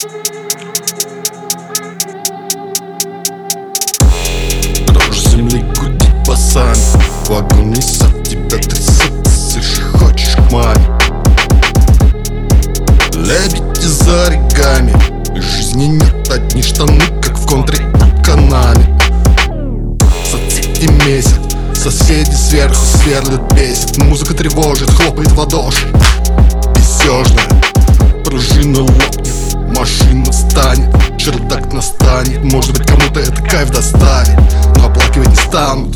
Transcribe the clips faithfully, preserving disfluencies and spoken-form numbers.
Дрожь земли гудит басами, вагон несет, тебя трясет, сышь, хочешь к маме. Лебеди за оригами, жизни нет, одни штаны, как в контре канале. Соцсети месяц, соседи сверху сверлят, бесит. Музыка тревожит, хлопает в ладоши. Песежная пружина лопнет, машина станет, чердак настанет. Может быть, кому-то это кайф доставит, но оплакивать не станут.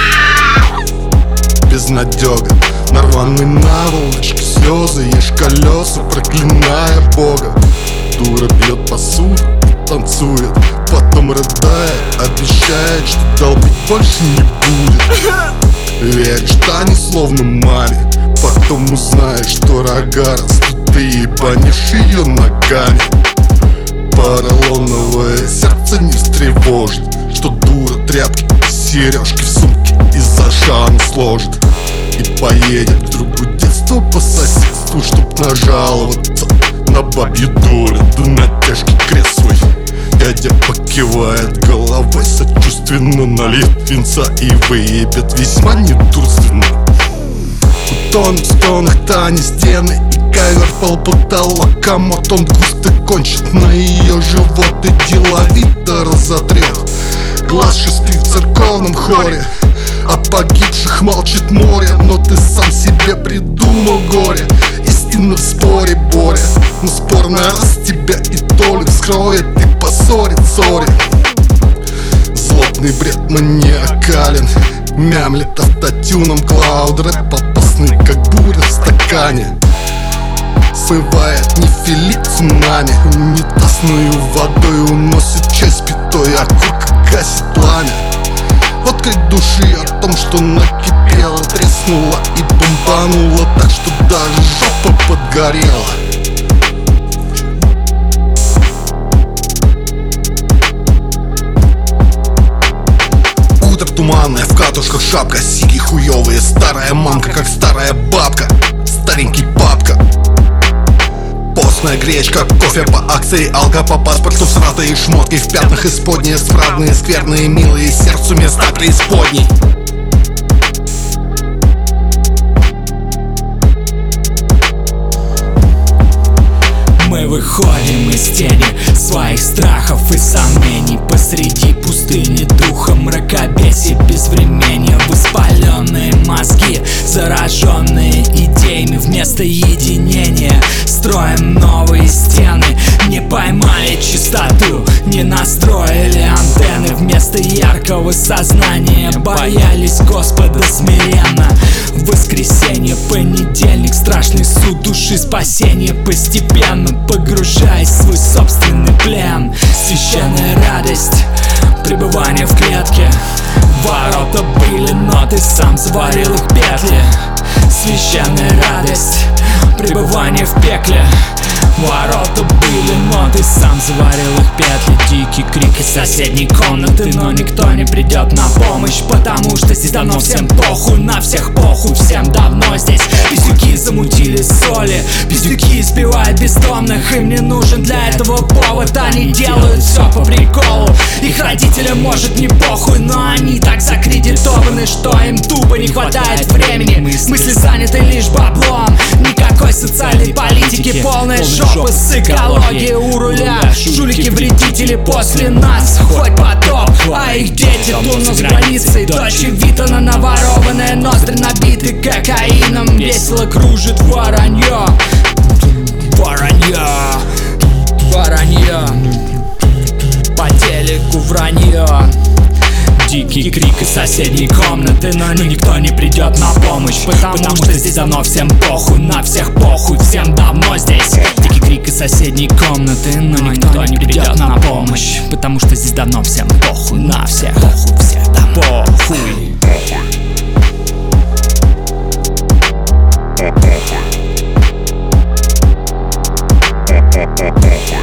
Безнадега, нарваны наволочки, слезы, ешь колеса, проклиная Бога. Дура бьет посуду, танцует, потом рыдает, обещает, что долбить больше не будет. Веришь Тане словно маме, потом узнаешь, что рога растут, ты ебанишь ее ногами. Поролоновое сердце не встревожит, что дура тряпки, сережки в сумке из-за шана сложит. И поедет в другое детство по соседству, чтоб нажаловаться на бабью долю, да на тяжкий крест свой. Дядя покивает головой, сочувственно налит винца и выебет весьма недурственно. Утонут в стонах Тани стены и ковер, пол, потолок, комод. Он густо кончит на ее живот и деловито разотрет. Глаз шестых в церковном хоре, о погибших молчит море. Но ты сам себе придумал горе, истина в споре, Боря. Но спорный раз тебя и толик скроет и поссорит, сори. Злобный бред маниакален, мямлет автотюном клауд рэп, опасный как буря в стакане. Бывает нефилит цунами, унитазную водой уносит часть пятой, окурка гасит пламя. Вот крик души о том, что накипело, треснула и бомбанула так, что даже жопа подгорела. Утро туманное, в катушках шапка, сиги хуёвые, старая мамка, как старая бабка, старенький папка. Постная гречка, кофе по акции, алга по паспорту, всратые шмотки в пятнах исподние, справные, скверные, милые, сердцу места преисподней. Мы выходим из тени своих страхов и сомнений посреди пустыни духа, мракобесия, безвременья. Воспаленные мозги, зараженные идеями, вместо единения строим новые стены. Не поймали чистоту, не настроили антенны. Вместо яркого сознания боялись Господа смиренно. Воскресенье, понедельник, страшный суд души, спасение постепенно, погружаясь в свой собственный плен. Священная радость, пребывание в клетке. Ворота были, но ты сам заварил их петли. Священная радость, пребывание в пекле. Ворота были, но ты сам заварил их петли. Дикий крик из соседней комнаты, но никто не придет на помощь, потому что здесь давно всем похуй, на всех похуй, всем давно здесь. Пиздюки замутили соли, пиздюки избивают бездомных. Им не нужен для этого повод, они делают все по приколу. Их родителям может не похуй, но они так закредитованы, что им тупо не хватает времени. Мысли заняты лишь баблом, никакой социальной политики, полная жопа с экологией у руля. Жулики, вредители после нас, хоть потоп, а их дети тонут с границей. Дочь Витана наворованная, ноздри набиты кокаином. Весело кружит воронье, воронье, воронье, по телеку вранье. Дикий крик из соседней комнаты, но никто не придет на помощь, потому, потому что здесь давно всем похуй, на всех похуй, всем давно здесь. Дикий крик из соседней комнаты, но никто не придет на помощь, потому что здесь давно всем похуй, на всех похуй, всем давно похуй. Похуй.